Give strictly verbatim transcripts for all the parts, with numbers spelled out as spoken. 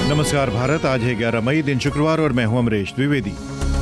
नमस्कार भारत, आज है ग्यारह मई, दिन शुक्रवार, और मैं हूं अमरीश द्विवेदी।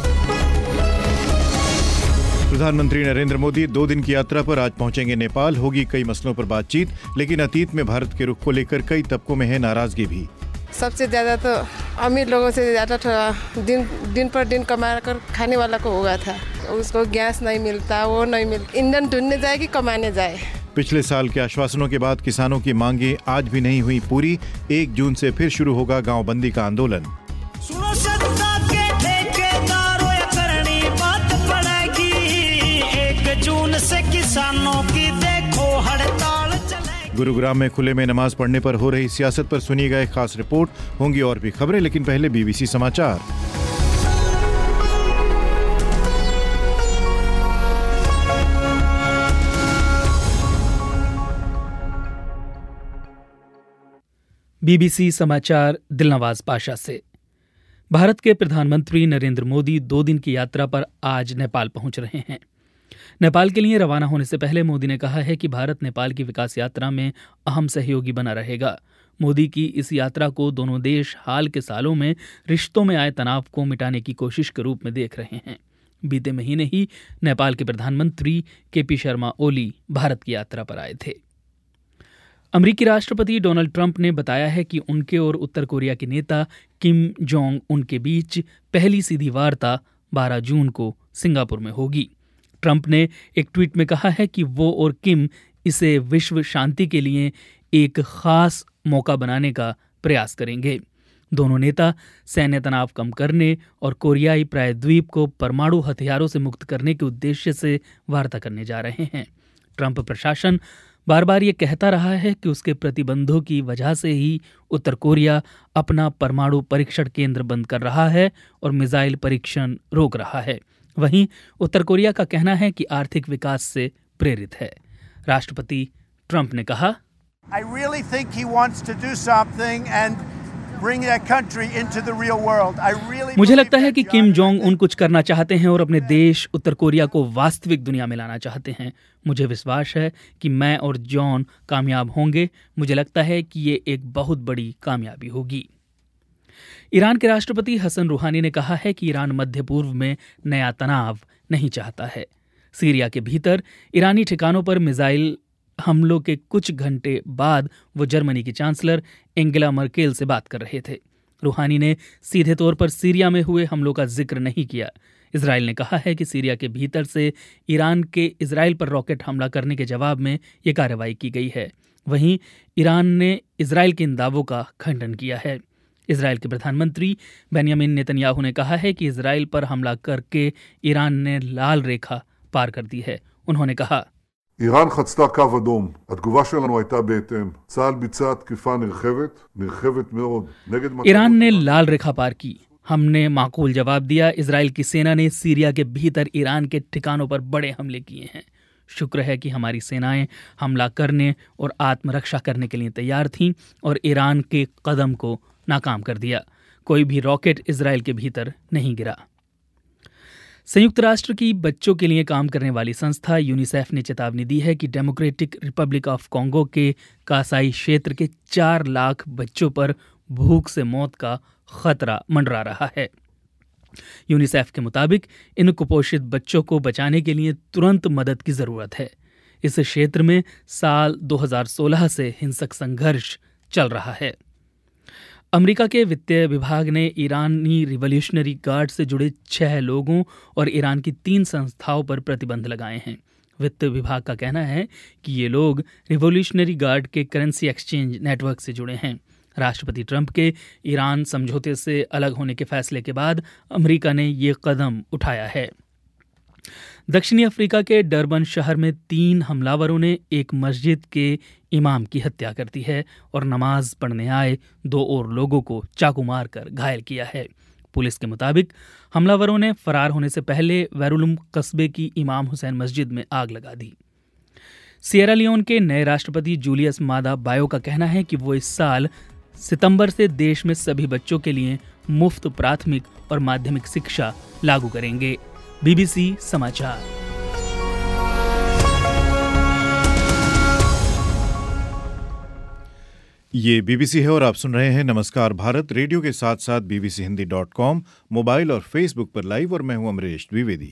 प्रधानमंत्री नरेंद्र मोदी दो दिन की यात्रा पर आज पहुंचेंगे नेपाल। होगी कई मसलों पर बातचीत, लेकिन अतीत में भारत के रुख को लेकर कई तबकों में है नाराजगी भी। सबसे ज्यादा तो अमीर लोगों से ज्यादा थोड़ा दिन दिन पर दिन कमा कर खाने वाला को हुआ था। उसको गैस नहीं मिलता, वो नहीं मिलता, ईंधन ढूंढने जाए कि कमाने जाए। पिछले साल के आश्वासनों के बाद किसानों की मांगें आज भी नहीं हुई पूरी। एक जून से फिर शुरू होगा गांव बंदी का आंदोलन। सुनो सत्ता के ठेकेदारों, या करनी बात पड़ेगी। एक जून से किसानों की देखो हड़ताल चलेगी। गुरुग्राम में खुले में नमाज पढ़ने पर हो रही सियासत पर सुनिएगा एक खास रिपोर्ट। होंगी और भी खबरें, लेकिन पहले बीबीसी समाचार। बीबीसी समाचार दिलनवाज पाशा से। भारत के प्रधानमंत्री नरेंद्र मोदी दो दिन की यात्रा पर आज नेपाल पहुंच रहे हैं। नेपाल के लिए रवाना होने से पहले मोदी ने कहा है कि भारत नेपाल की विकास यात्रा में अहम सहयोगी बना रहेगा। मोदी की इस यात्रा को दोनों देश हाल के सालों में रिश्तों में आए तनाव को मिटाने की कोशिश के रूप में देख रहे हैं। बीते महीने ही नेपाल के प्रधानमंत्री के पी शर्मा ओली भारत की यात्रा पर आए थे। अमेरिकी राष्ट्रपति डोनाल्ड ट्रंप ने बताया है कि उनके और उत्तर कोरिया के नेता किम जोंग उन के बीच पहली सीधी वार्ता बारह जून को सिंगापुर में होगी। ट्रंप ने एक ट्वीट में कहा है कि वो और किम इसे विश्व शांति के लिए एक खास मौका बनाने का प्रयास करेंगे। दोनों नेता सैन्य तनाव कम करने और कोरियाई प्रायद्वीप को परमाणु हथियारों से मुक्त करने के उद्देश्य से वार्ता करने जा रहे हैं। ट्रंप प्रशासन बार बार ये कहता रहा है कि उसके प्रतिबंधों की वजह से ही उत्तर कोरिया अपना परमाणु परीक्षण केंद्र बंद कर रहा है और मिसाइल परीक्षण रोक रहा है। वहीं उत्तर कोरिया का कहना है कि आर्थिक विकास से प्रेरित है। राष्ट्रपति ट्रंप ने कहा, I really think he wants to do something and bring that country into the real world. I really मुझे लगता है कि किम जोंग उन कुछ करना चाहते हैं और अपने देश उत्तर कोरिया को वास्तविक दुनिया में लाना चाहते हैं। मुझे विश्वास है कि मैं और जॉन कामयाब होंगे। मुझे लगता है कि ये एक बहुत बड़ी कामयाबी होगी। ईरान के राष्ट्रपति हसन रूहानी ने कहा है कि ईरान मध्य पूर्व में नया तनाव नहीं चाहता है। सीरिया के भीतर ईरानी ठिकानों पर मिसाइल हमलों के कुछ घंटे बाद वो जर्मनी की चांसलर एंगेला मर्केल से बात कर रहे थे। रूहानी ने सीधे तौर पर सीरिया में हुए हमलों का जिक्र नहीं किया। इजराइल ने कहा है कि सीरिया के भीतर से ईरान के इजराइल पर रॉकेट हमला करने के जवाब में ये कार्रवाई की गई है। वहीं ईरान ने इजराइल के इन दावों का खंडन किया है। इजराइल के प्रधानमंत्री बेंयामिन नेतन्याहू ने कहा है कि इजराइल पर हमला करके ईरान ने लाल रेखा पार कर दी है। उन्होंने कहा, איראן חצתה קו אדום. התגובה שלנו הייתה בהתאם. צה"ל ביצע תקיפה נרחבת, נרחבת מאוד, נגד מטרות... ईरान ने लाल रेखा पार की। हमने माकूल जवाब दिया। इजराइल की सेना ने सीरिया के भीतर ईरान के ठिकानों पर बड़े हमले किए हैं। शुक्र है कि हमारी सेनाएं हमला करने और आत्मरक्षा करने के लिए तैयार थीं और ईरान के कदम को नाकाम कर दिया। कोई भी रॉकेट इजराइल के भीतर नहीं गिरा। संयुक्त राष्ट्र की बच्चों के लिए काम करने वाली संस्था यूनिसेफ ने चेतावनी दी है कि डेमोक्रेटिक रिपब्लिक ऑफ कॉन्गो के कासाई क्षेत्र के चार लाख बच्चों पर भूख से मौत का खतरा मंडरा रहा है। यूनिसेफ के मुताबिक इन कुपोषित बच्चों को बचाने के लिए तुरंत मदद की जरूरत है। इस क्षेत्र में साल दो हज़ार सोलह से हिंसक संघर्ष चल रहा है। अमेरिका के वित्तीय विभाग ने ईरानी रिवॉल्यूशनरी गार्ड से जुड़े छह लोगों और ईरान की तीन संस्थाओं पर प्रतिबंध लगाए हैं। वित्त विभाग का कहना है कि ये लोग रिवॉल्यूशनरी गार्ड के करेंसी एक्सचेंज नेटवर्क से जुड़े हैं। राष्ट्रपति ट्रंप के ईरान समझौते से अलग होने के फैसले के बाद अमेरिका ने ये कदम उठाया है। दक्षिणी अफ्रीका के डरबन शहर में तीन हमलावरों ने एक मस्जिद के इमाम की हत्या कर दी है और नमाज पढ़ने आए दो और लोगों को चाकू मारकर घायल किया है। पुलिस के मुताबिक हमलावरों ने फरार होने से पहले वेरुलुम कस्बे की इमाम हुसैन मस्जिद में आग लगा दी। सिएरा लियोन के नए राष्ट्रपति जूलियस मादा बायो का कहना है कि वो इस साल सितंबर से देश में सभी बच्चों के लिए मुफ्त प्राथमिक और माध्यमिक शिक्षा लागू करेंगे। बीबीसी समाचार। ये बीबीसी है और आप सुन रहे हैं नमस्कार भारत रेडियो के साथ साथ BBC Hindi dot com mobile और फेसबुक पर लाइव, और मैं हूं अमरीश द्विवेदी।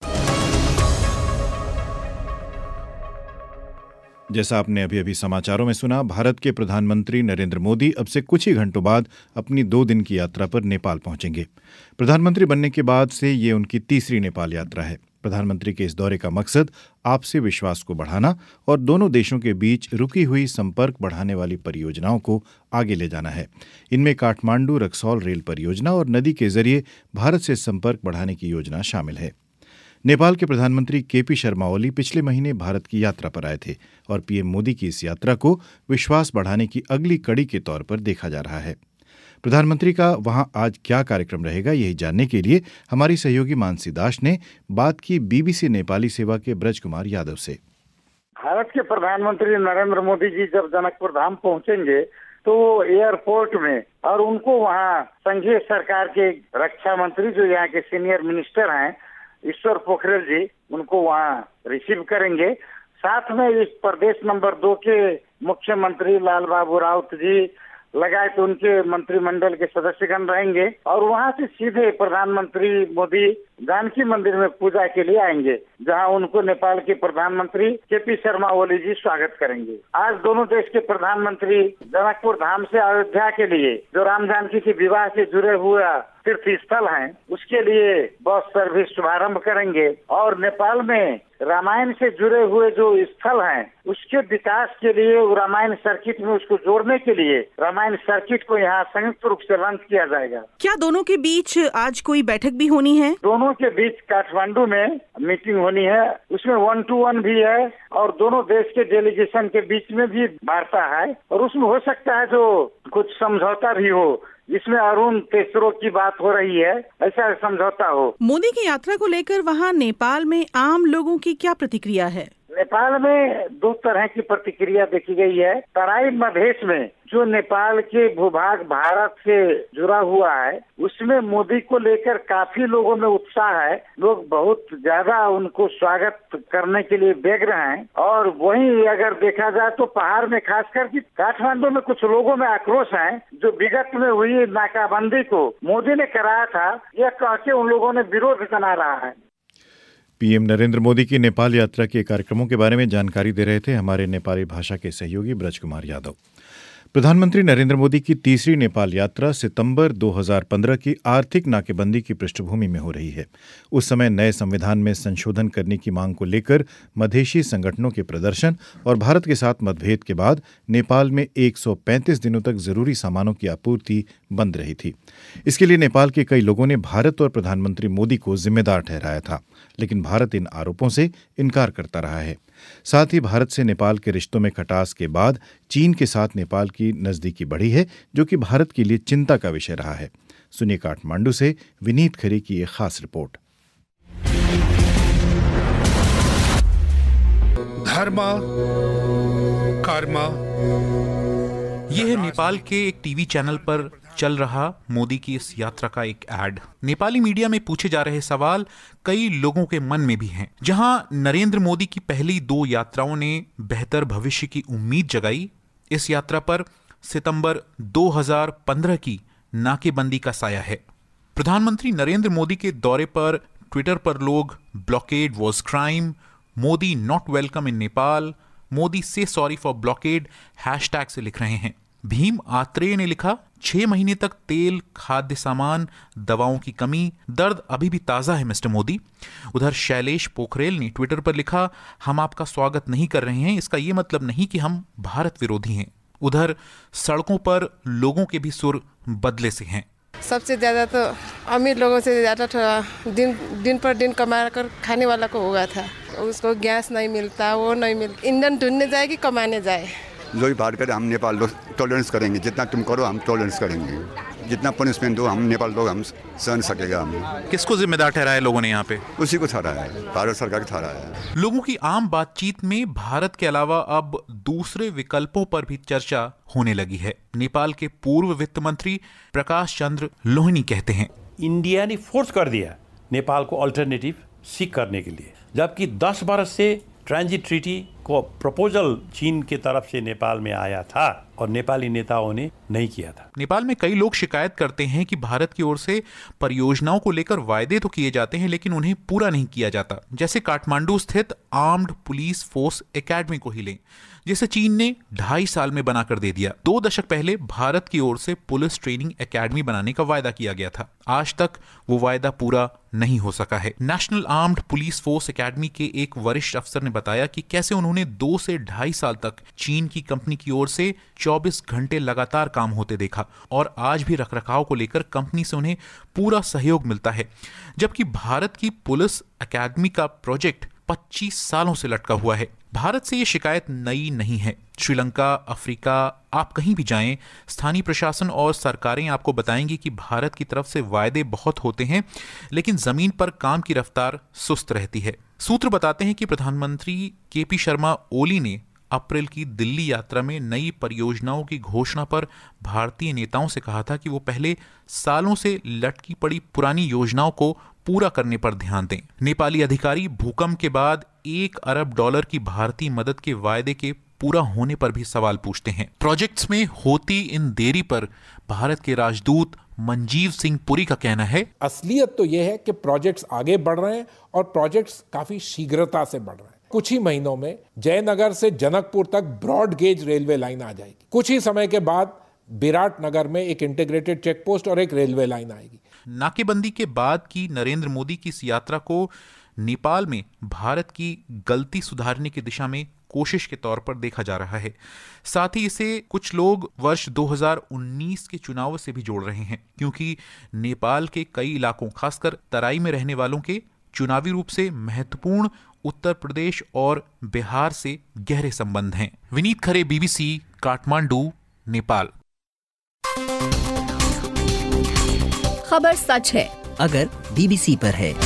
जैसा आपने अभी अभी समाचारों में सुना, भारत के प्रधानमंत्री नरेंद्र मोदी अब से कुछ ही घंटों बाद अपनी दो दिन की यात्रा पर नेपाल पहुंचेंगे। प्रधानमंत्री बनने के बाद से ये उनकी तीसरी नेपाल यात्रा है। प्रधानमंत्री के इस दौरे का मकसद आपसी विश्वास को बढ़ाना और दोनों देशों के बीच रुकी हुई संपर्क बढ़ाने वाली परियोजनाओं को आगे ले जाना है। इनमें काठमांडू रक्सौल रेल परियोजना और नदी के जरिए भारत से संपर्क बढ़ाने की योजना शामिल है। नेपाल के प्रधानमंत्री केपी शर्मा ओली पिछले महीने भारत की यात्रा पर आए थे और पीएम मोदी की इस यात्रा को विश्वास बढ़ाने की अगली कड़ी के तौर पर देखा जा रहा है। प्रधानमंत्री का वहां आज क्या कार्यक्रम रहेगा, यही जानने के लिए हमारी सहयोगी मानसी दास ने बात की बीबीसी नेपाली सेवा के ब्रज कुमार यादव से। भारत के प्रधानमंत्री नरेंद्र मोदी जी जब जनकपुर धाम पहुंचेंगे तो वो एयरपोर्ट में, और उनको वहां संघीय सरकार के रक्षा मंत्री जो यहाँ के सीनियर मिनिस्टर हैं ईश्वर पोखरेल जी, उनको वहाँ रिसीव करेंगे। साथ में इस प्रदेश नंबर दो के मुख्यमंत्री लाल बाबू राउत जी लगाए तो उनके मंत्रिमंडल के सदस्यगण रहेंगे, और वहाँ से सीधे प्रधानमंत्री मोदी जानकी मंदिर में पूजा के लिए आएंगे, जहाँ उनको नेपाल के प्रधानमंत्री केपी शर्मा ओली जी स्वागत करेंगे। आज दोनों देश के प्रधानमंत्री जनकपुर धाम से अयोध्या के लिए, जो राम जानकी के विवाह से जुड़े हुआ तीर्थ स्थल है, उसके लिए बस सर्विस शुभारंभ करेंगे, और नेपाल में रामायण से जुड़े हुए जो स्थल हैं उसके विकास के लिए, रामायण सर्किट में उसको जोड़ने के लिए रामायण सर्किट को यहाँ संयुक्त रूप से लॉन्च किया जाएगा। क्या दोनों के बीच आज कोई बैठक भी होनी है? दोनों के बीच काठमांडू में मीटिंग होनी है, उसमें वन टू वन भी है, और दोनों देश के डेलीगेशन के बीच में भी वार्ता है, और उसमें हो सकता है जो कुछ समझौता भी हो, जिसमें अरुण तेसरो की बात हो रही है, ऐसा समझौता हो। मोदी की यात्रा को लेकर वहाँ नेपाल में आम लोगों की क्या प्रतिक्रिया है? नेपाल में दो तरह की प्रतिक्रिया देखी गई है। तराई मधेश में जो नेपाल के भूभाग भारत से जुड़ा हुआ है, उसमें मोदी को लेकर काफी लोगों में उत्साह है। लोग बहुत ज्यादा उनको स्वागत करने के लिए व्यग्र हैं, और वहीं अगर देखा जाए तो पहाड़ में, खासकर कि काठमांडू में कुछ लोगों में आक्रोश है, जो विगत में हुई नाकाबंदी को मोदी ने कराया था, यह कह के उन लोगों ने विरोध जना रहा है। पीएम नरेंद्र मोदी की नेपाल यात्रा के कार्यक्रमों के बारे में जानकारी दे रहे थे हमारे नेपाली भाषा के सहयोगी ब्रज कुमार यादव। प्रधानमंत्री नरेंद्र मोदी की तीसरी नेपाल यात्रा सितंबर दो हज़ार पंद्रह की आर्थिक नाकेबंदी की पृष्ठभूमि में हो रही है। उस समय नए संविधान में संशोधन करने की मांग को लेकर मधेशी संगठनों के प्रदर्शन और भारत के साथ मतभेद के बाद नेपाल में एक सौ पैंतीस दिनों तक जरूरी सामानों की आपूर्ति बंद रही थी। इसके लिए नेपाल के कई लोगों ने भारत और प्रधानमंत्री मोदी को जिम्मेदार ठहराया था, लेकिन भारत इन आरोपों से इनकार करता रहा है। साथ ही भारत से नेपाल के रिश्तों में खटास के बाद चीन के साथ नेपाल की नजदीकी बढ़ी है, जो कि भारत के लिए चिंता का विषय रहा है। सुनिए काठमांडू से विनीत खरे की एक खास रिपोर्ट। धर्म कर्म, यह है नेपाल के एक टीवी चैनल पर चल रहा मोदी की इस यात्रा का एक एड। नेपाली मीडिया में पूछे जा रहे सवाल कई लोगों के मन में भी हैं। जहां नरेंद्र मोदी की पहली दो यात्राओं ने बेहतर भविष्य की उम्मीद जगाई, इस यात्रा पर सितंबर दो हज़ार पंद्रह की नाकेबंदी का साया है। प्रधानमंत्री नरेंद्र मोदी के दौरे पर ट्विटर पर लोग blockade was crime, Modi not welcome in Nepal, Modi से सॉरी फॉर ब्लॉकेड हैशटैग से लिख रहे हैं। भीम आत्रेय ने लिखा, छह महीने तक तेल, खाद्य सामान, दवाओं की कमी, दर्द अभी भी ताज़ा है मिस्टर मोदी। उधर शैलेश पोखरेल ने ट्विटर पर लिखा, हम आपका स्वागत नहीं कर रहे हैं, इसका यह मतलब नहीं कि हम भारत विरोधी हैं। उधर सड़कों पर लोगों के भी सुर बदले से हैं। सबसे ज़्यादा तो अमीर लोगों से ज़्यादा थोड़ा दिन दिन पर दिन कमा कर खाने वाला को होगा था। उसको गैस नहीं मिलता, वो नहीं मिलता, ईंधन ढूंढने जाए कि कमाने जाए। जो भी बात करें हम नेपाल लोग टॉलरेंस करेंगे, जितना तुम करो हम टॉलरेंस करेंगे, जितना पनिशमेंट दो हम नेपाल लोग हम सहन सकेगा। हम किसको जिम्मेदार ठहराया लोगों ने यहाँ पे? उसी को ठहराया है, भारत सरकार को ठहराया है। लोगों की आम बातचीत में भारत के अलावा अब दूसरे विकल्पों पर भी चर्चा होने लगी है। नेपाल के पूर्व वित्त मंत्री प्रकाश चंद्र लोहनी कहते हैं, इंडिया ने फोर्स कर दिया नेपाल को अल्टरनेटिव सीख करने के लिए, जबकि दस बरस से ट्रांजिट ट्रीटी को प्रपोजल चीन के तरफ से नेपाल में आया था, और नेपाली नेताओं ने नहीं किया था। नेपाल में कई लोग शिकायत करते हैं कि भारत की ओर से परियोजनाओं को लेकर वायदे तो किए जाते हैं लेकिन उन्हें पूरा नहीं किया जाता। जैसे काठमांडू स्थित आर्म्ड पुलिस फोर्स एकेडमी को ही लें, जिसे चीन ने ढाई साल में बनाकर दे दिया। दो दशक पहले भारत की ओर से पुलिस ट्रेनिंग एकेडमी बनाने का वायदा किया गया था। आज तक वो वायदा पूरा नहीं हो सका है। National armed police force academy के एक वरिष्ठ अफसर ने बताया कि कैसे उन्होंने दो से ढाई साल तक चीन की कंपनी की ओर से चौबीस घंटे लगातार काम होते देखा और आज भी रखरखाव को लेकर कंपनी से उन्हें पूरा सहयोग मिलता है, जबकि भारत की पुलिस एकेडमी का प्रोजेक्ट पच्चीस सालों से लटका हुआ है। भारत से ये शिकायत नई नहीं है। श्रीलंका, अफ्रीका, आप कहीं भी जाएं, स्थानीय प्रशासन और सरकारें आपको बताएंगी कि भारत की तरफ से वायदे बहुत होते हैं लेकिन जमीन पर काम की रफ्तार सुस्त रहती है। सूत्र बताते हैं कि प्रधानमंत्री के पी शर्मा ओली ने अप्रैल की दिल्ली यात्रा में नई परियोजनाओं की घोषणा पर भारतीय नेताओं से कहा था कि वो पहले सालों से लटकी पड़ी पुरानी योजनाओं को पूरा करने पर ध्यान दें। नेपाली अधिकारी भूकंप के बाद एक अरब डॉलर की भारतीय मदद के वायदे के पूरा होने पर भी सवाल पूछते हैं। प्रोजेक्ट्स में होती इन देरी पर भारत के राजदूत मंजीव सिंह पुरी का कहना है, असलियत तो यह है कि प्रोजेक्ट्स आगे बढ़ रहे हैं और प्रोजेक्ट्स काफी शीघ्रता से बढ़ रहे हैं। कुछ ही महीनों में जयनगर से जनकपुर तक ब्रॉड गेज रेलवे लाइन आ जाएगी। कुछ ही समय के बाद विराटनगर में एक इंटीग्रेटेड चेक पोस्ट और एक रेलवे लाइन आएगी। नाकेबंदी के बाद की नरेंद्र मोदी की इस यात्रा को नेपाल में भारत की गलती सुधारने की दिशा में कोशिश के तौर पर देखा जा रहा है। साथ ही इसे कुछ लोग वर्ष दो हज़ार उन्नीस के चुनाव से भी जोड़ रहे हैं, क्योंकि नेपाल के कई इलाकों, खासकर तराई में रहने वालों के चुनावी रूप से महत्वपूर्ण उत्तर प्रदेश और बिहार से गहरे संबंध हैं। विनीत खरे, बीबीसी, काठमांडू, नेपाल। खबर सच है अगर बीबीसी पर है।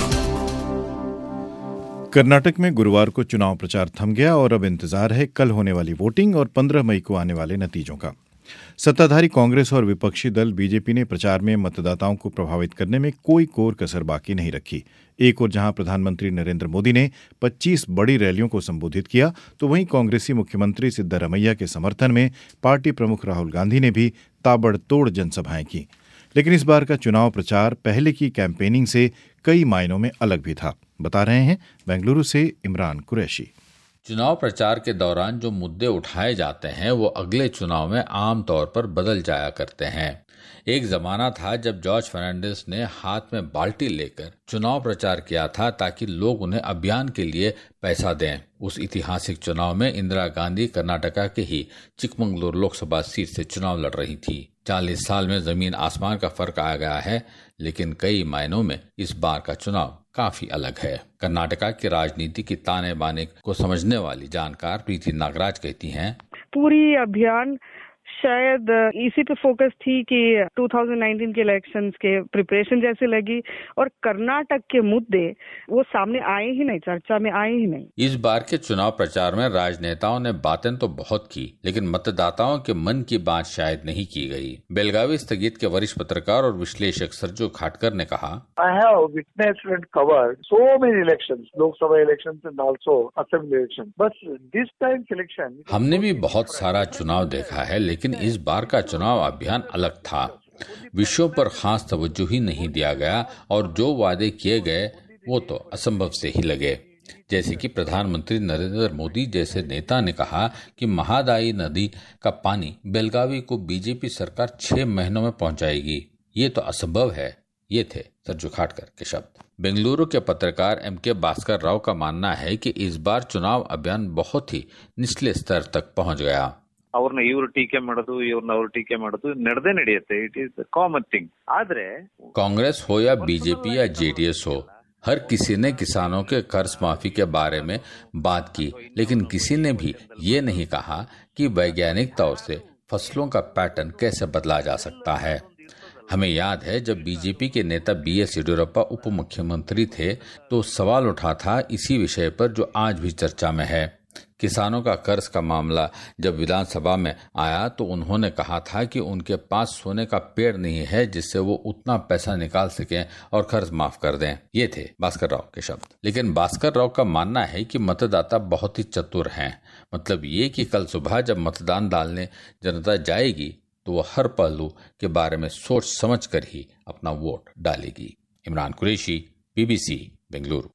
कर्नाटक में गुरुवार को चुनाव प्रचार थम गया और अब इंतजार है कल होने वाली वोटिंग और पंद्रह मई को आने वाले नतीजों का। सत्ताधारी कांग्रेस और विपक्षी दल बीजेपी ने प्रचार में मतदाताओं को प्रभावित करने में कोई कोर कसर बाकी नहीं रखी। एक और जहां प्रधानमंत्री नरेंद्र मोदी ने पच्चीस बड़ी रैलियों को संबोधित किया, तो वहीं कांग्रेसी मुख्यमंत्री सिद्धरमैया के समर्थन में पार्टी प्रमुख राहुल गांधी ने भी ताबड़तोड़ जनसभाएं की। लेकिन इस बार का चुनाव प्रचार पहले की कैंपेनिंग से कई मायनों में अलग भी था। बता रहे हैं बेंगलुरु से इमरान कुरैशी। चुनाव प्रचार के दौरान जो मुद्दे उठाए जाते हैं वो अगले चुनाव में आम तौर पर बदल जाया करते हैं। एक जमाना था जब जॉर्ज फर्नांडिस ने हाथ में बाल्टी लेकर चुनाव प्रचार किया था ताकि लोग उन्हें अभियान के लिए पैसा दें। उस ऐतिहासिक चुनाव में इंदिरा गांधी कर्नाटका के ही चिकमंगलुरु लोकसभा सीट से चुनाव लड़ रही थी। चालीस साल में जमीन आसमान का फर्क आ गया है, लेकिन कई मायनों में इस बार का चुनाव काफी अलग है। कर्नाटका की राजनीति की ताने बाने को समझने वाली जानकार प्रीति नागराज कहती हैं, पूरी अभियान शायद इसी पे फोकस थी कि दो हज़ार उन्नीस के इलेक्शंस के प्रिपरेशन जैसे लगी और कर्नाटक के मुद्दे वो सामने आए ही नहीं, चर्चा में आए ही नहीं। इस बार के चुनाव प्रचार में राजनेताओं ने बातें तो बहुत की, लेकिन मतदाताओं के मन की बात शायद नहीं की गई। बेलगावी स्थगित के वरिष्ठ पत्रकार और विश्लेषक सरजू खाटकर ने कहा, I have witnessed and covered so many elections, Lok Sabha elections and also assembly elections. But this time selection, हमने भी बहुत सारा चुनाव देखा है, लेकिन इस बार का चुनाव अभियान अलग था। विषयों पर खास तवज्जो ही नहीं दिया गया और जो वादे किए गए वो तो असंभव से ही लगे। जैसे कि प्रधानमंत्री नरेंद्र मोदी जैसे नेता ने कहा कि महादायी नदी का पानी बेलगावी को बीजेपी सरकार छह महीनों में पहुंचाएगी। ये तो असंभव है। ये थे सरजू खाटकर के शब्द। बेंगलुरु के पत्रकार एम के भास्कर राव का मानना है कि इस बार चुनाव अभियान बहुत ही निचले स्तर तक पहुंच गया। ಅವ್ರನ್ನ ಇವರು ಟೀಕೆ ಮಾಡೋದು ಇವ್ರನ್ನ ಅವ್ರು ಟೀಕೆ ಮಾಡೋದು ನಡೆದೇ ನಡೆಯುತ್ತೆ। It is common thing. आदरे कांग्रेस हो या बीजेपी या जेडीएस हो, हर किसी ने किसानों के कर्ज माफी के बारे में बात की, लेकिन किसी ने भी ये नहीं कहा कि वैज्ञानिक तौर से फसलों का पैटर्न कैसे बदला जा सकता है। हमें याद है जब बीजेपी के नेता बी एस येडियुरप्पा उप मुख्यमंत्री थे तो सवाल उठा था इसी विषय पर जो आज भी चर्चा में है। किसानों का कर्ज का मामला जब विधानसभा में आया तो उन्होंने कहा था कि उनके पास सोने का पेड़ नहीं है जिससे वो उतना पैसा निकाल सकें और कर्ज माफ कर दें। ये थे भास्कर राव के शब्द। लेकिन भास्कर राव का मानना है कि मतदाता बहुत ही चतुर हैं। मतलब ये कि कल सुबह जब मतदान डालने जनता जाएगी तो वो हर पहलू के बारे में सोच समझ कर ही अपना वोट डालेगी। इमरान कुरैशी, बीबीसी, बेंगलुरु।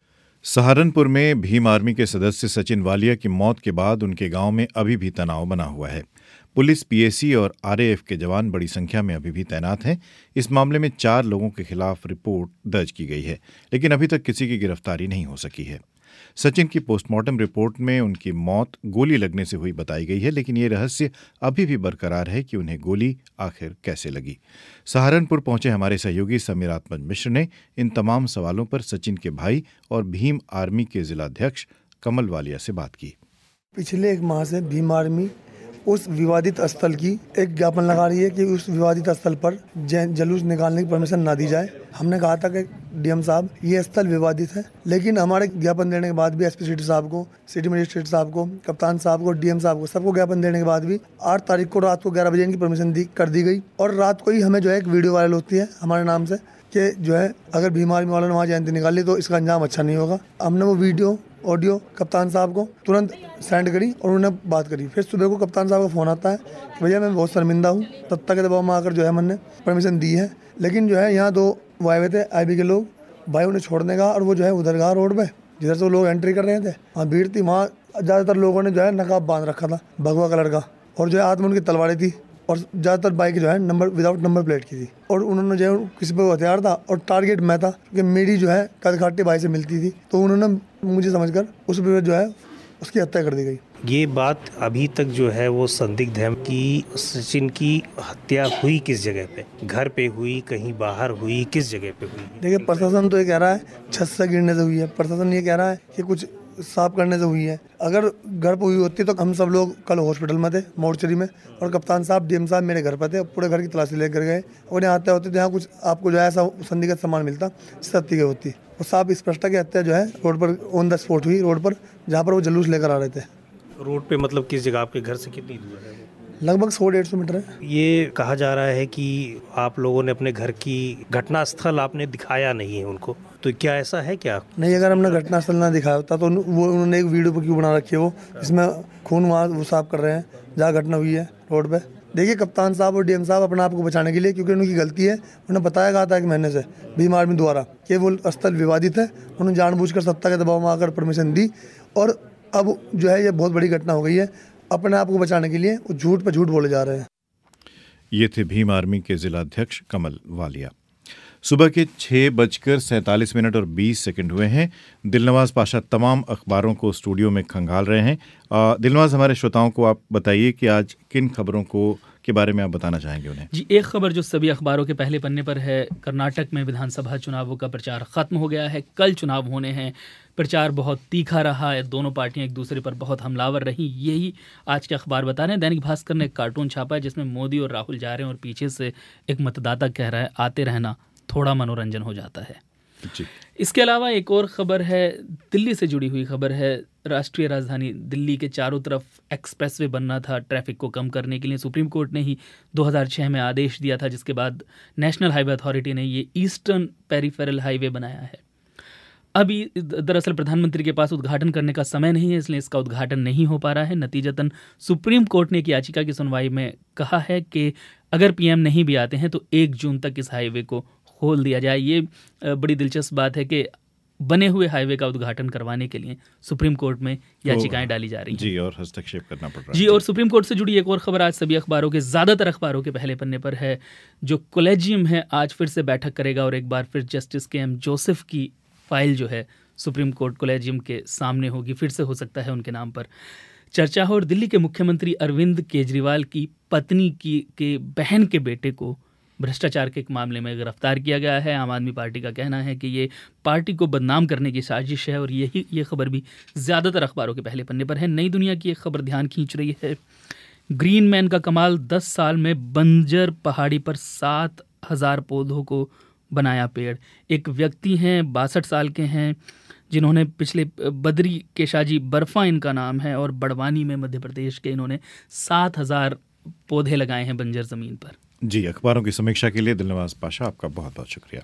सहारनपुर में भीम आर्मी के सदस्य सचिन वालिया की मौत के बाद उनके गांव में अभी भी तनाव बना हुआ है। पुलिस, पीएसी और आरएएफ के जवान बड़ी संख्या में अभी भी तैनात हैं। इस मामले में चार लोगों के खिलाफ रिपोर्ट दर्ज की गई है, लेकिन अभी तक किसी की गिरफ्तारी नहीं हो सकी है। सचिन की पोस्टमार्टम रिपोर्ट में उनकी मौत गोली लगने से हुई बताई गई है, लेकिन ये रहस्य अभी भी बरकरार है कि उन्हें गोली आखिर कैसे लगी। सहारनपुर पहुंचे हमारे सहयोगी समीर आत्मज मिश्र ने इन तमाम सवालों पर सचिन के भाई और भीम आर्मी के जिलाध्यक्ष कमल वालिया से बात की। पिछले एक माह से भीम आर्मी उस विवादित स्थल की एक ज्ञापन लगा रही है कि उस विवादित स्थल पर जलूस निकालने की परमिशन ना दी जाए। हमने कहा था कि डीएम साहब ये स्थल विवादित है, लेकिन हमारे ज्ञापन देने के बाद भी एसपी सिटी साहब को, सिटी मजिस्ट्रेट साहब को, कप्तान साहब को, डीएम साहब को, सबको ज्ञापन देने के बाद भी आठ तारीख को रात को ग्यारह बजे इनकी परमिशन दी कर दी गई। और रात को ही हमें जो है एक वीडियो वायरल होती है हमारे नाम से कि जो है अगर भीम आर्मी वालों ने वहाँ जयंती निकाली तो इसका अंजाम अच्छा नहीं होगा। हमने वो वीडियो ऑडियो कप्तान साहब को तुरंत सेंड करी और उन्होंने बात करी। फिर सुबह को कप्तान साहब का फ़ोन आता है कि भैया मैं बहुत शर्मिंदा हूँ, सत्ता के दबाव में आकर जो है मैंने परमिशन दी है, लेकिन जो है यहाँ दो वो आए हुए थे आईबी के लोग, भाई उन्हें छोड़ने का और वो जो है उधर गया रोड पे जिधर से वो लोग एंट्री कर रहे थे। वहाँ भीड़ थी, वहाँ ज़्यादातर लोगों ने जो है नकाब बांध रखा था भगवा कलर का, और जो है हाथ में उनकी तलवारें थी और ज़्यादातर बाइक जो है नंबर विदाउट नंबर प्लेट की थी। और उन्होंने जो है किसी पे हथियार था और टारगेट मैं था क्योंकि मेरी जो है कदघाटी भाई से मिलती थी, तो उन्होंने मुझे समझकर उस पर जो है उसकी हत्या कर दी गई। ये बात अभी तक जो है वो संदिग्ध है कि सचिन की हत्या हुई किस जगह पे, घर पे हुई, कहीं बाहर हुई, किस जगह पे हुई? देखिए प्रशासन तो ये कह रहा है छत से गिरने से हुई है, प्रशासन ये कह रहा है कि कुछ साफ करने से हुई है। अगर घर पर हुई होती तो हम सब लोग कल हॉस्पिटल में थे मोर्चरी में, और कप्तान साहब डीएम साहब मेरे घर पर थे, पूरे घर की तलाशी लेकर गए और यहाँ आते होते तो यहाँ कुछ आपको जो है ऐसा संदिग्ध सामान मिलता जिससे हत्या होती। और साहब स्पष्ट की हत्या जो है रोड पर ऑन द स्पॉट हुई, रोड पर जहाँ पर वो जुलूस लेकर आ रहे थे। रोड पे मतलब किस जगह, आपके घर से कितनी दूर है? लगभग सौ डेढ़ सौ मीटर है। ये कहा जा रहा है कि आप लोगों ने अपने घर की घटना स्थल आपने दिखाया नहीं है उनको, तो क्या ऐसा है क्या? नहीं, अगर हमने घटना स्थल ना दिखाया होता तो वो उन्होंने एक वीडियो पर क्यों बना रखी है वो, इसमें खून वहाँ वो साफ कर रहे हैं जहाँ घटना हुई है रोड पे। देखिए कप्तान साहब और डीएम साहब अपने आप को बचाने के लिए, क्योंकि उनकी गलती है, उन्हें बताया गया था एक महीने से भीम आर्मी द्वारा कि वो स्थल विवादित है, उन्होंने जानबूझकर सत्ता के दबाव में आकर परमिशन दी और अब जो है ये बहुत बड़ी घटना हो गई है। अपने आप को बचाने के लिए वो झूठ पे झूठ बोले जा रहे हैं। ये थे भीम आर्मी के जिलाध्यक्ष कमल वालिया। सुबह के छः बजकर सैंतालीस मिनट और बीस सेकंड हुए हैं। दिलनवाज पाशा तमाम अखबारों को स्टूडियो में खंगाल रहे हैं। दिलनवाज, हमारे श्रोताओं को आप बताइए कि आज किन खबरों को के बारे में आप बताना चाहेंगे उन्हें? जी, एक खबर जो सभी अखबारों के पहले पन्ने पर है, कर्नाटक में विधानसभा चुनावों का प्रचार खत्म हो गया है। कल चुनाव होने हैं। प्रचार बहुत तीखा रहा है, दोनों पार्टियां एक दूसरे पर बहुत हमलावर रही, यही आज के अखबार बता रहे हैं। दैनिक भास्कर ने एक कार्टून छापा है जिसमें मोदी और राहुल जा रहे हैं और पीछे से एक मतदाता कह रहा है आते रहना, थोड़ा मनोरंजन हो जाता है। जी। इसके अलावा एक और खबर है, दिल्ली से जुड़ी हुई खबर है। राष्ट्रीय राजधानी दिल्ली के चारों तरफ एक्सप्रेसवे बनना था ट्रैफिक को कम करने के लिए। सुप्रीम कोर्ट ने ही दो हज़ार छह में आदेश दिया था, जिसके बाद नेशनल हाईवे अथॉरिटी ने ये ईस्टर्न पेरिफेरल हाईवे बनाया है। अभी दरअसल प्रधानमंत्री के पास उद्घाटन करने का समय नहीं है, इसलिए इसका उद्घाटन नहीं हो पा रहा है। नतीजतन सुप्रीम कोर्ट ने एक याचिका की सुनवाई में कहा है कि अगर पीएम नहीं भी आते हैं तो एक जून तक इस हाईवे को खोल दिया जाए। ये बड़ी दिलचस्प बात है कि बने हुए हाईवे का उद्घाटन करवाने के लिए सुप्रीम कोर्ट में याचिकाएं डाली जा रही हैं। जी, और हस्तक्षेप करना पड़ रहा है। जी, और सुप्रीम कोर्ट से जुड़ी एक और खबर आज सभी अखबारों के, ज़्यादातर अखबारों के पहले पन्ने पर है। जो कोलेजियम है आज फिर से बैठक करेगा और एक बार फिर जस्टिस के एम जोसेफ की फाइल जो है सुप्रीम कोर्ट कोलेजियम के सामने होगी, फिर से हो सकता है उनके नाम पर चर्चा हो। और दिल्ली के मुख्यमंत्री अरविंद केजरीवाल की पत्नी की के बहन के बेटे को भ्रष्टाचार के एक मामले में गिरफ्तार किया गया है। आम आदमी पार्टी का कहना है कि ये पार्टी को बदनाम करने की साजिश है और यही ये खबर भी ज़्यादातर अखबारों के पहले पन्ने पर है। नई दुनिया की एक खबर ध्यान खींच रही है। ग्रीन मैन का कमाल, दस साल में बंजर पहाड़ी पर सात हज़ार पौधों को बनाया पेड़। एक व्यक्ति हैं, बासठ साल के हैं, जिन्होंने पिछले बद्री केशाजी बर्फा इनका नाम है और बड़वानी में मध्य प्रदेश के इन्होंने सात हजार पौधे लगाए हैं बंजर जमीन पर। जी, अखबारों की समीक्षा के लिए दिलनवाज पाशा आपका बहुत बहुत शुक्रिया।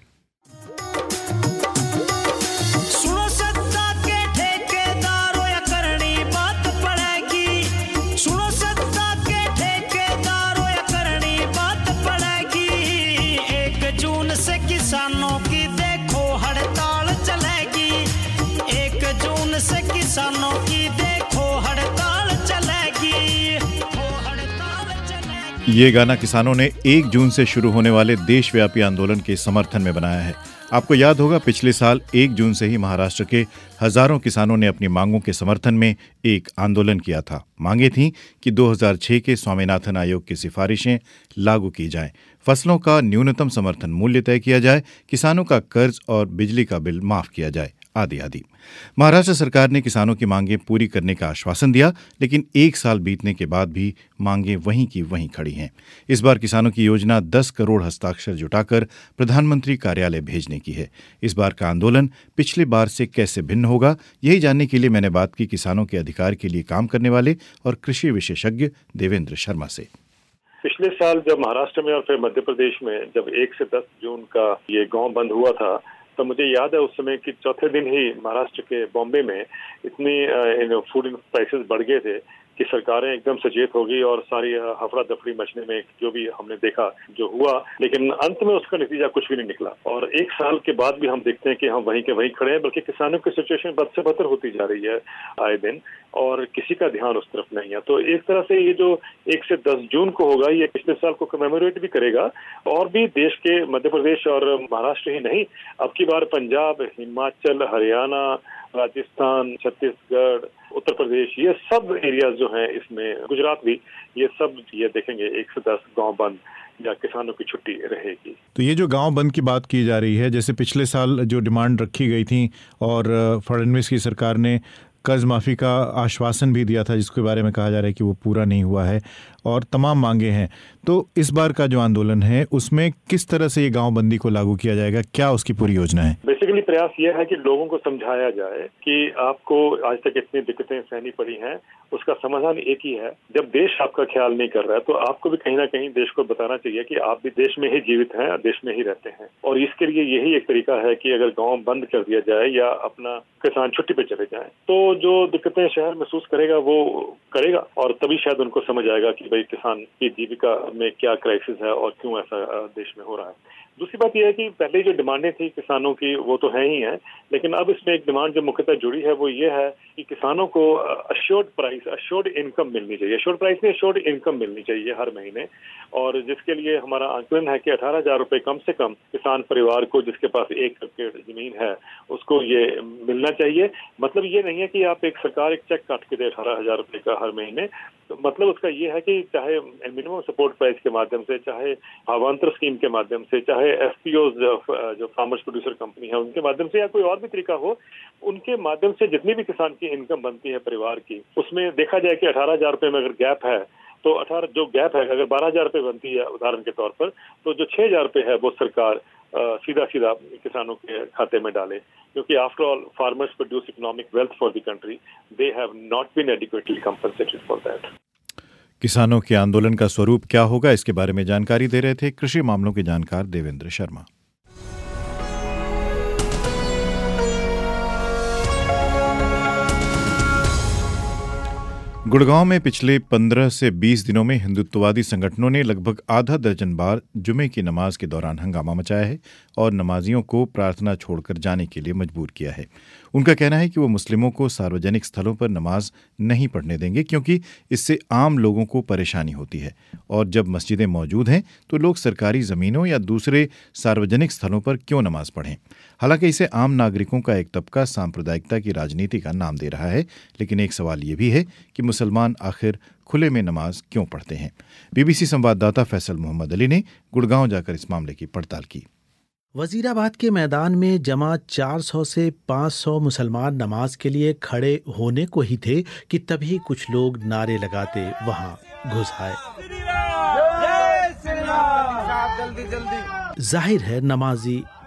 सुनो सत्ता के ठेकेदारों या करनी बात पड़ेगी, सुनो सत्ता के ठेकेदारों या करनी बात पड़ेगी। एक जून से किसानों की देखो हड़ताल चलेगी, एक जून से किसानों की देखो हड़ताल चलेगी। ये गाना किसानों ने एक जून से शुरू होने वाले देशव्यापी आंदोलन के समर्थन में बनाया है। आपको याद होगा पिछले साल एक जून से ही महाराष्ट्र के हजारों किसानों ने अपनी मांगों के समर्थन में एक आंदोलन किया था। मांगे थीं कि दो हज़ार छह के स्वामीनाथन आयोग की सिफारिशें लागू की जाएं, फसलों का न्यूनतम समर्थन मूल्य तय किया जाए, किसानों का कर्ज और बिजली का बिल माफ किया जाए, आदि आदि। महाराष्ट्र सरकार ने किसानों की मांगें पूरी करने का आश्वासन दिया, लेकिन एक साल बीतने के बाद भी मांगें वहीं की वहीं खड़ी हैं। इस बार किसानों की योजना दस करोड़ हस्ताक्षर जुटाकर प्रधानमंत्री कार्यालय भेजने की है। इस बार का आंदोलन पिछली बार से कैसे भिन्न होगा, यही जानने के लिए मैंने बात की किसानों के अधिकार के लिए काम करने वाले और कृषि विशेषज्ञ देवेंद्र शर्मा से। पिछले साल जब महाराष्ट्र में और फिर मध्य प्रदेश में जब एक से दस जून का ये गांव बंद हुआ था, तो मुझे याद है उस समय कि चौथे दिन ही महाराष्ट्र के बॉम्बे में इतनी फूड प्राइसेस बढ़ गए थे कि सरकारें एकदम सचेत हो गई और सारी हफड़ा दफड़ी मचने में जो भी हमने देखा जो हुआ, लेकिन अंत में उसका नतीजा कुछ भी नहीं निकला। और एक साल के बाद भी हम देखते हैं कि हम वहीं के वहीं खड़े हैं, बल्कि किसानों की सिचुएशन बद से बदतर होती जा रही है आए दिन, और किसी का ध्यान उस तरफ नहीं है। तो एक तरह से ये जो एक से दस जून को होगा, ये पिछले साल को कमेमोरेट भी करेगा और भी देश के मध्य प्रदेश और महाराष्ट्र ही नहीं, अब की बार पंजाब, हिमाचल, हरियाणा, राजस्थान, छत्तीसगढ़, उत्तर प्रदेश, ये सब एरियाज जो हैं इसमें, गुजरात भी, ये सब ये देखेंगे एक से दस गांव बंद या किसानों की छुट्टी रहेगी। तो ये जो गांव बंद की बात की जा रही है, जैसे पिछले साल जो डिमांड रखी गई थी और फडणवीस की सरकार ने कर्ज माफ़ी का आश्वासन भी दिया था, जिसके बारे में कहा जा रहा है कि वो पूरा नहीं हुआ है और तमाम मांगे हैं, तो इस बार का जो आंदोलन है उसमें किस तरह से ये गांव बंदी को लागू किया जाएगा, क्या उसकी पूरी योजना है? बेसिकली प्रयास ये है कि लोगों को समझाया जाए कि आपको आज तक इतनी दिक्कतें सहनी पड़ी हैं, उसका समाधान एक ही है। जब देश आपका ख्याल नहीं कर रहा है तो आपको भी कहीं ना कहीं देश को बताना चाहिए कि आप भी देश में ही जीवित हैं, देश में ही रहते हैं। और इसके लिए यही एक तरीका है कि अगर गांव बंद कर दिया जाए या अपना किसान छुट्टी पे चले जाएं, तो जो दिक्कतें शहर महसूस करेगा वो करेगा और तभी शायद उनको समझ आएगा कि भाई किसान की जीविका में क्या क्राइसिस है और क्यों ऐसा देश में हो रहा है। दूसरी बात यह है कि पहले जो डिमांडें थी किसानों की वो तो है ही हैं, लेकिन अब इसमें एक डिमांड जो मुख्यतः जुड़ी है वो ये है कि किसानों को अश्योर्ड प्राइस, अश्योर्ड इनकम मिलनी चाहिए। अश्योर्ड प्राइस नहीं, अश्योर्ड इनकम मिलनी चाहिए हर महीने, और जिसके लिए हमारा आंकलन है कि अठारह हजार रुपये कम से कम किसान परिवार को जिसके पास एक एकड़ जमीन है उसको ये मिलना चाहिए। मतलब ये नहीं है कि आप एक सरकार एक चेक काट के दे अठारह हजार रुपये का हर महीने, तो मतलब उसका ये है कि चाहे मिनिमम सपोर्ट प्राइस के माध्यम से, चाहे भावांतर स्कीम के माध्यम से, चाहे एफपीओज जो फार्मर्स प्रोड्यूसर कंपनी है उनके माध्यम से, या कोई और भी तरीका हो, उनके माध्यम से जितनी भी किसान की इनकम बनती है परिवार की, उसमें देखा जाए कि अठारह हजार रुपये में अगर गैप है तो अठारह जो गैप है अगर बारह हजार रुपये बनती है उदाहरण के तौर पर, तो जो छह हजार रुपये है वो सरकार Uh, सीधा सीधा किसानों के खाते में डाले, क्योंकि after all farmers produce economic wealth for the country, they have not been adequately compensated for that. किसानों के आंदोलन का स्वरूप क्या होगा, इसके बारे में जानकारी दे रहे थे कृषि मामलों के जानकार देवेंद्र शर्मा। गुड़गांव में पिछले पंद्रह से बीस दिनों में हिंदुत्ववादी संगठनों ने लगभग आधा दर्जन बार जुमे की नमाज के दौरान हंगामा मचाया है और नमाजियों को प्रार्थना छोड़कर जाने के लिए मजबूर किया है। उनका कहना है कि वो मुस्लिमों को सार्वजनिक स्थलों पर नमाज नहीं पढ़ने देंगे, क्योंकि इससे आम लोगों को परेशानी होती है और जब मस्जिदें मौजूद हैं तो लोग सरकारी ज़मीनों या दूसरे सार्वजनिक स्थलों पर क्यों नमाज पढ़ें। हालांकि इसे आम नागरिकों का एक तबका सांप्रदायिकता की राजनीति का नाम दे रहा है, लेकिन एक सवाल ये भी है कि मुसलमान आखिर खुले में नमाज क्यों पढ़ते हैं। बीबीसी संवाददाता फैसल मोहम्मद अली ने गुड़गांव जाकर इस मामले की पड़ताल की। वजीराबाद के मैदान में जमा चार सौ से पाँच सौ मुसलमान नमाज के लिए खड़े होने को ही थे कि तभी कुछ लोग नारे लगाते वहां घुस आए। जाहिर है नमाजी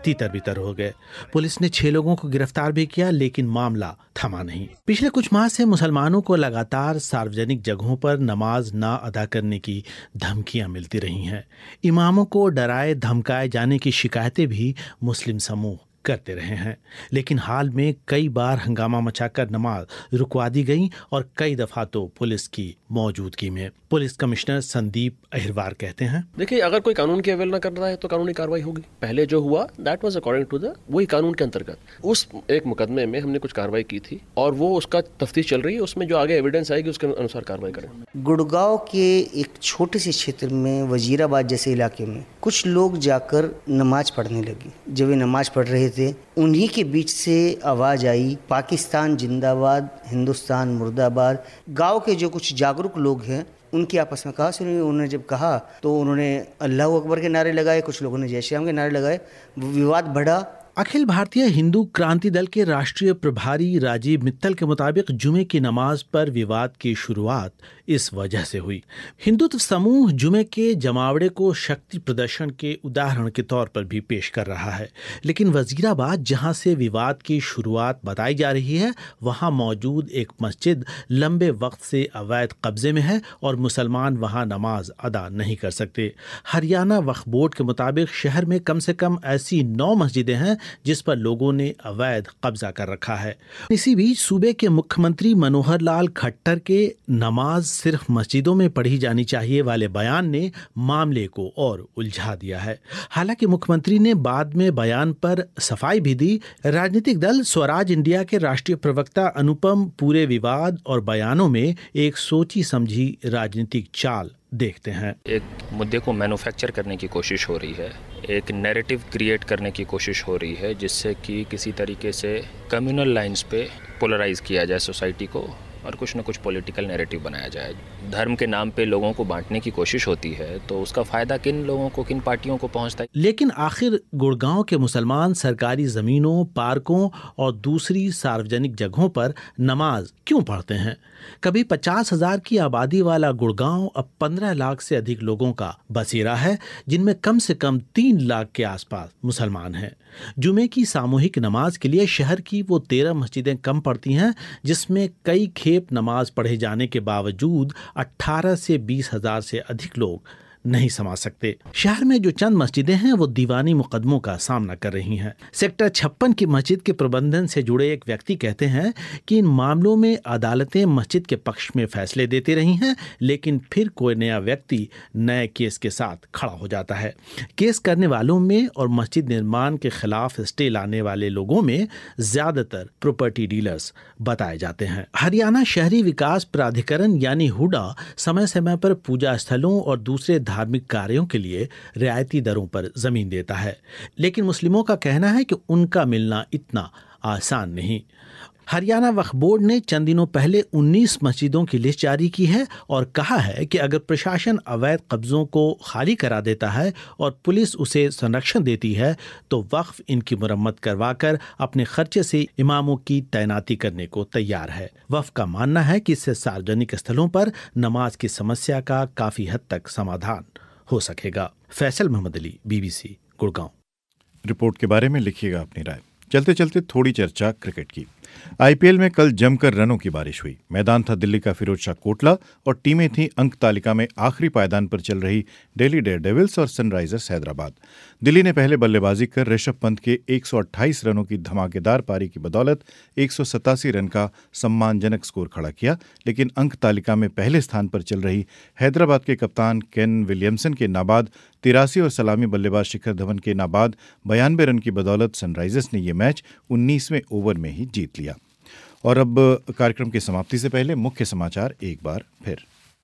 तीतर बितर हो गए। पुलिस ने छह लोगों को गिरफ्तार भी किया, लेकिन मामला थमा नहीं। पिछले कुछ माह से मुसलमानों को लगातार सार्वजनिक जगहों पर नमाज ना अदा करने की धमकियां मिलती रही हैं। इमामों को डराए धमकाए जाने की शिकायतें भी मुस्लिम समूह करते रहे हैं, लेकिन हाल में कई बार हंगामा मचाकर नमाज रुकवा दी गई और कई दफा तो पुलिस की मौजूदगी में। पुलिस कमिश्नर संदीप अहिरवार कहते हैं, देखिए, अगर कोई कानून की अवहेलना कर रहा है तो कानूनी कार्रवाई होगी। पहले जो हुआ that was according to the वही कानून के अंतर्गत। उस एक मुकदमे में हमने कुछ कार्रवाई की थी और वो उसका तफ्तीश चल रही है, उसमें जो आगे एविडेंस आएगी उसके अनुसार कार्रवाई करें। गुड़गांव के एक छोटे से क्षेत्र में वजीराबाद जैसे इलाके में कुछ लोग जाकर नमाज पढ़ने लगे। जब वे नमाज पढ़ रहे थे, उन्हीं के बीच से आवाज आई, पाकिस्तान जिंदाबाद, हिंदुस्तान मुर्दाबाद। गांव के जो कुछ जागरूक लोग हैं उनकी आपस में कहा सुनी। उन्होंने जब कहा तो उन्होंने अल्लाह अकबर के नारे लगाए, कुछ लोगों ने जय श्री राम के नारे लगाए। विवाद बढ़ा। अखिल भारतीय हिंदू क्रांति दल के राष्ट्रीय प्रभारी राजीव मित्तल के मुताबिक जुमे की नमाज पर विवाद की शुरुआत इस वजह से हुई। हिंदुत्व समूह जुमे के जमावड़े को शक्ति प्रदर्शन के उदाहरण के तौर पर भी पेश कर रहा है, लेकिन वजीराबाद, जहां से विवाद की शुरुआत बताई जा रही है, वहां मौजूद एक मस्जिद लंबे वक्त से अवैध कब्जे में है और मुसलमान वहां नमाज अदा नहीं कर सकते। हरियाणा वक्फ बोर्ड के मुताबिक शहर में कम से कम ऐसी नौ मस्जिदें हैं जिस पर लोगों ने अवैध कब्जा कर रखा है। इसी बीच सूबे के मुख्यमंत्री मनोहर लाल खट्टर के नमाज सिर्फ मस्जिदों में पढ़ी जानी चाहिए वाले बयान ने मामले को और उलझा दिया है। हालांकि मुख्यमंत्री ने बाद में बयान पर सफाई भी दी। राजनीतिक दल स्वराज इंडिया के राष्ट्रीय प्रवक्ता अनुपम पूरे विवाद और बयानों में एक सोची समझी राजनीतिक चाल देखते हैं। एक मुद्दे को मैन्युफैक्चर करने की कोशिश हो रही है, एक नैरेटिव क्रिएट करने की कोशिश हो रही है, जिससे कि किसी तरीके से कम्युनल लाइंस पे पोलराइज किया जाए सोसाइटी को और कुछ न कुछ पॉलिटिकल नैरेटिव बनाया जाए। धर्म के नाम पे लोगों को बांटने की कोशिश होती है, तो उसका फायदा किन लोगों को, किन पार्टियों को पहुंचता है। लेकिन आखिर गुड़गांव के मुसलमान सरकारी जमीनों, पार्कों और दूसरी सार्वजनिक जगहों पर नमाज क्यों पढ़ते हैं? कभी पचास हजार की आबादी वाला गुड़गांव अब पंद्रह लाख से अधिक लोगों का बसेरा है, जिनमें कम से कम तीन लाख के आसपास मुसलमान हैं। जुमे की सामूहिक नमाज के लिए शहर की वो तेरह मस्जिदें कम पड़ती हैं, जिसमें कई खेप नमाज पढ़े जाने के बावजूद अठारह से बीस हजार से अधिक लोग नहीं समा सकते। शहर में जो चंद मस्जिदें हैं वो दीवानी मुकदमों का सामना कर रही हैं। सेक्टर छप्पन की मस्जिद के प्रबंधन से जुड़े एक व्यक्ति कहते हैं कि इन मामलों में अदालतें मस्जिद के पक्ष में फैसले देती रही हैं, लेकिन फिर कोई नया व्यक्ति नए केस के साथ खड़ा हो जाता है। केस करने वालों में और मस्जिद निर्माण के खिलाफ स्टे लाने वाले लोगों में ज्यादातर प्रॉपर्टी डीलर्स बताए जाते हैं। हरियाणा शहरी विकास प्राधिकरण यानी हुडा समय समय पर पूजा स्थलों और दूसरे धार्मिक कार्यों के लिए रियायती दरों पर जमीन देता है, लेकिन मुस्लिमों का कहना है कि उनका मिलना इतना आसान नहीं। हरियाणा वक्फ बोर्ड ने चंद दिनों पहले उन्नीस मस्जिदों की लिस्ट जारी की है और कहा है कि अगर प्रशासन अवैध कब्जों को खाली करा देता है और पुलिस उसे संरक्षण देती है तो वक्फ इनकी मुरम्मत करवाकर अपने खर्चे से इमामों की तैनाती करने को तैयार है। वक्फ का मानना है कि इससे सार्वजनिक स्थलों पर नमाज की समस्या का काफी हद तक समाधान हो सकेगा। फैसल मोहम्मद अली, बीबीसी, गुड़गांव। रिपोर्ट के बारे में लिखिएगा अपनी राय। चलते चलते थोड़ी चर्चा क्रिकेट की। आईपीएल में कल जमकर रनों की बारिश हुई। मैदान था दिल्ली का फिरोज शाह कोटला और टीमें थीं अंक तालिका में आखिरी पायदान पर चल रही दिल्ली डेयरडेविल्स और सनराइजर्स हैदराबाद। दिल्ली ने पहले बल्लेबाजी कर ऋषभ पंत के एक सौ अट्ठाईस रनों की धमाकेदार पारी की बदौलत एक सौ सतासी रन का सम्मानजनक स्कोर खड़ा किया, लेकिन अंक तालिका में पहले स्थान पर चल रही हैदराबाद के कप्तान केन विलियमसन के नाबाद तिरासी और सलामी बल्लेबाज शिखर धवन के नाबाद बयानवे रन की बदौलत सनराइजर्स ने यह मैच उन्नीसवें ओवर में ही जीत लिया। और अब कार्यक्रम की समाप्ति से पहले मुख्य समाचार एक बार फिर।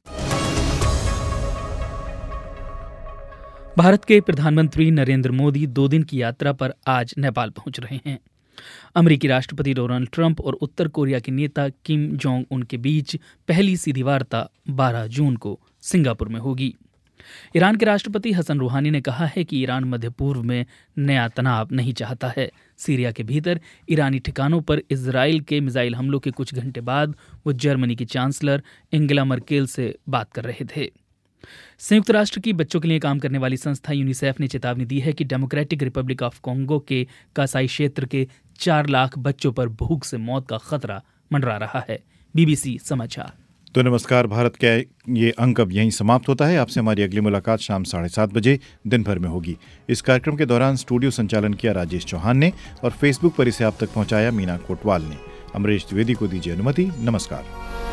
भारत के प्रधानमंत्री नरेंद्र मोदी दो दिन की यात्रा पर आज नेपाल पहुंच रहे हैं। अमेरिकी राष्ट्रपति डोनाल्ड ट्रंप और उत्तर कोरिया के नेता किम जोंग उन के बीच पहली सीधी वार्ता बारह जून को सिंगापुर में होगी। ईरान के राष्ट्रपति हसन रूहानी ने कहा है कि ईरान मध्य पूर्व में नया तनाव नहीं चाहता है। सीरिया के भीतर ईरानी ठिकानों पर इजराइल के मिसाइल हमलों के कुछ घंटे बाद वो जर्मनी की चांसलर एंगेला मर्केल से बात कर रहे थे। संयुक्त राष्ट्र की बच्चों के लिए काम करने वाली संस्था यूनिसेफ ने चेतावनी दी है कि डेमोक्रेटिक रिपब्लिक ऑफ कॉन्गो के कासाई क्षेत्र के चार लाख बच्चों पर भूख से मौत का खतरा मंडरा रहा है। बीबीसी समाचार। तो नमस्कार भारत का ये अंक अब यहीं समाप्त होता है। आपसे हमारी अगली मुलाकात शाम साढ़े सात बजे दिन भर में होगी। इस कार्यक्रम के दौरान स्टूडियो संचालन किया राजेश चौहान ने और फेसबुक पर इसे आप तक पहुंचाया मीना कोटवाल ने। अमरीश द्विवेदी को दीजिए अनुमति। नमस्कार।